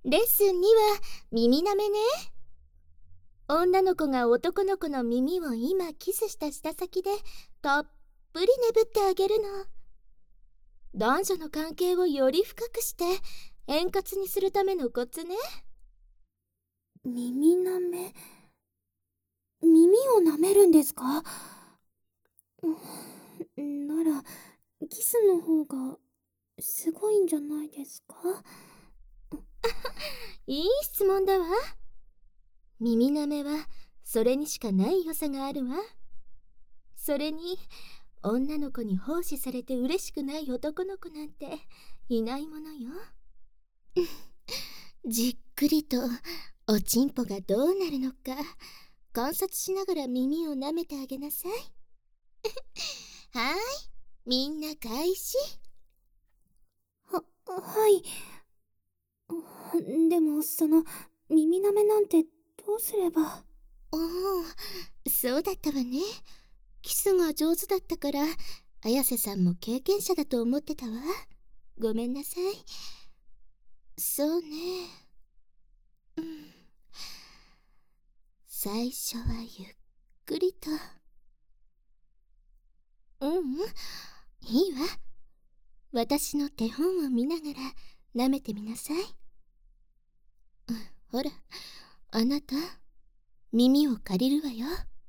レッスンには耳なめね。女の子が男の子の耳を今キスした舌先でたっぷりねぶってあげるの。男女の関係をより深くして円滑にするためのコツね。 耳なめ、耳を舐めるんですか？なら、キスの方がすごいんじゃないですか？ いい質問だわ。耳なめはそれにしかない良さがあるわ。それに女の子に奉仕されて嬉しくない男の子なんていないものよ。じっくりとおちんぽがどうなるのか観察しながら耳を舐めてあげなさい。はい、みんな開始。 はい。でも、耳なめなんてどうすれば。 おお、そうだったわね。キスが上手だったから綾瀬さんも経験者だと思ってたわ。ごめんなさい。そうね。うん。最初はゆっくりと。いいわ。私の手本を見ながら舐めてみなさい。ほら、あなた、耳を借りるわよ。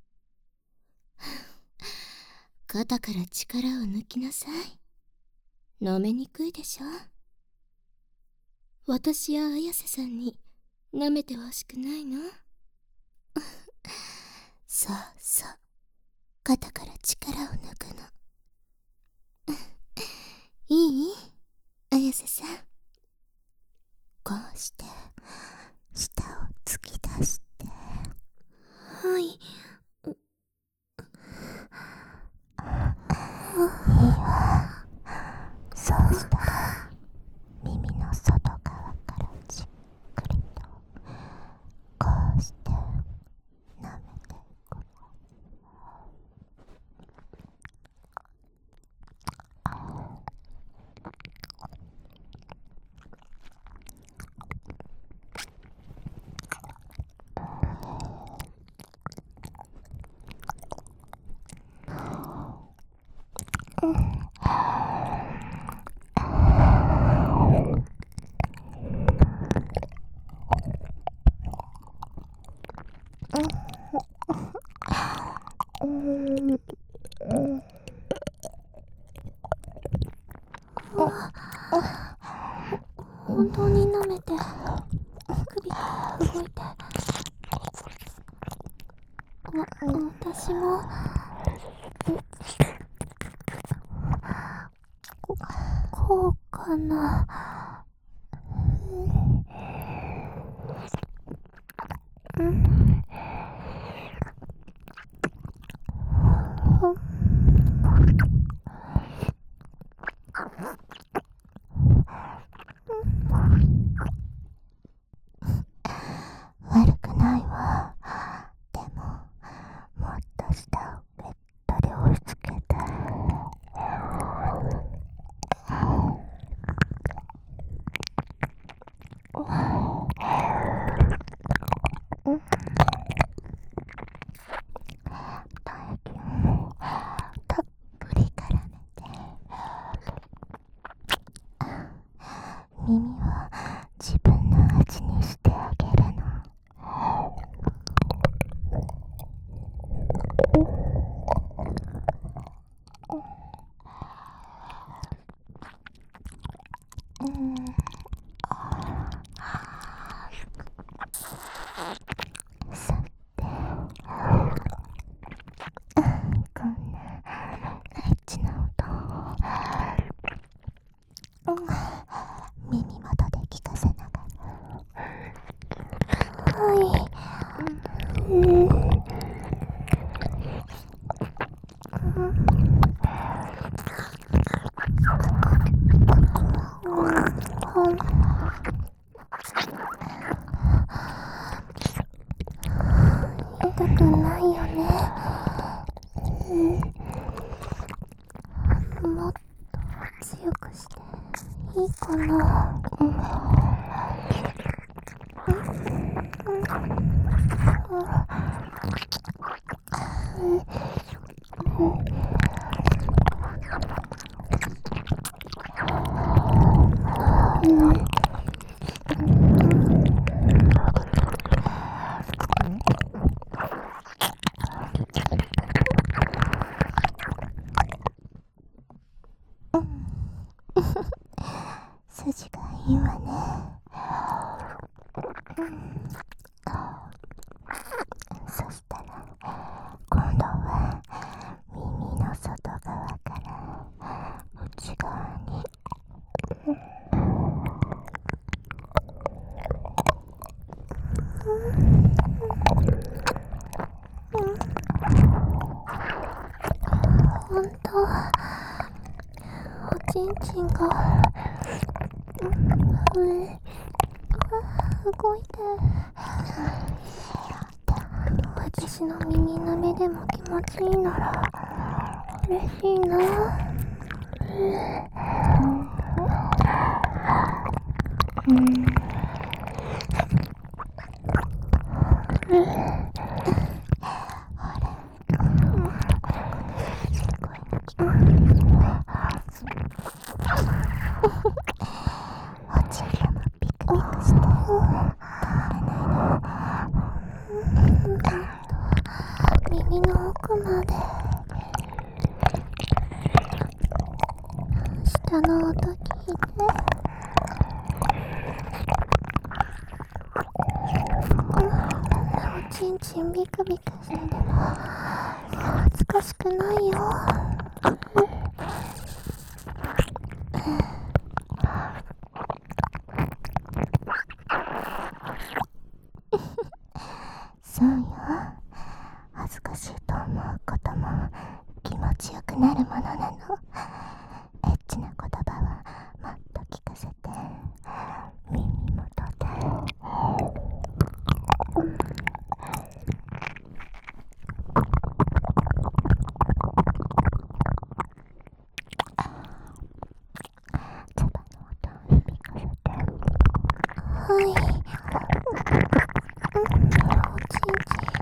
肩から力を抜きなさい。舐めにくいでしょ。私や綾瀬さんに舐めてほしくないの？そうそう、肩から力を抜くの。いい？綾瀬さん。こうして舌を突き出して。 はい。 いいわ。そうしたら耳の外側からじっくりとこうして舐めていくの。 本当に舐めて、首が動いて。私も、こうかな。 悪くないわ。でももっと舌をべったり押し付けて。唾液をたっぷり絡めて。耳は自分の味にしてあげるの。 ちんちんが動いて、私の耳なめでも気持ちいいなら嬉しいな。耳の奥まで下の音聞いて、おちんちんビクビクしてても恥ずかしくないよ。そうよ、恥ずかしいと思うことも気持ちよくなるものなの。エッチな言葉はもっと聞かせて、耳元で。茶葉の音を響かせて。はい。おちんちん。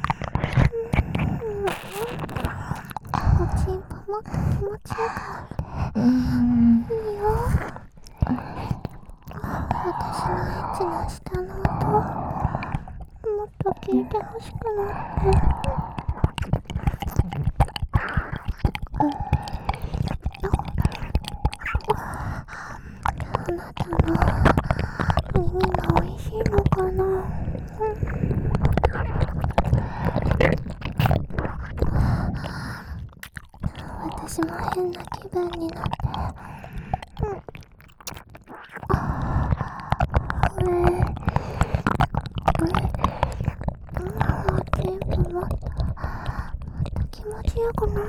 おちんぽもっと気持ちよくなって。いいよ。私のエッチな舌の音、もっと聞いてほしくなって。あなたの耳が美味しいのかな。私も変な気分になって、全部もっと気持ちよくなる。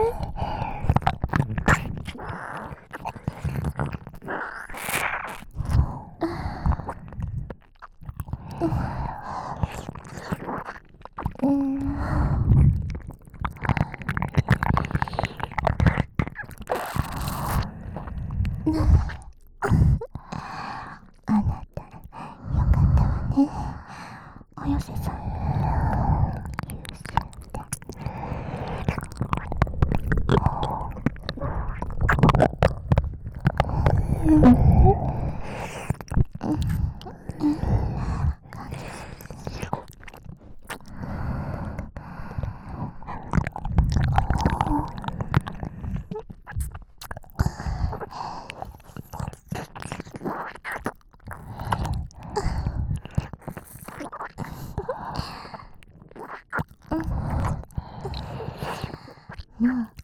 あなた、よかったわね。およせさん、優秀だ。もう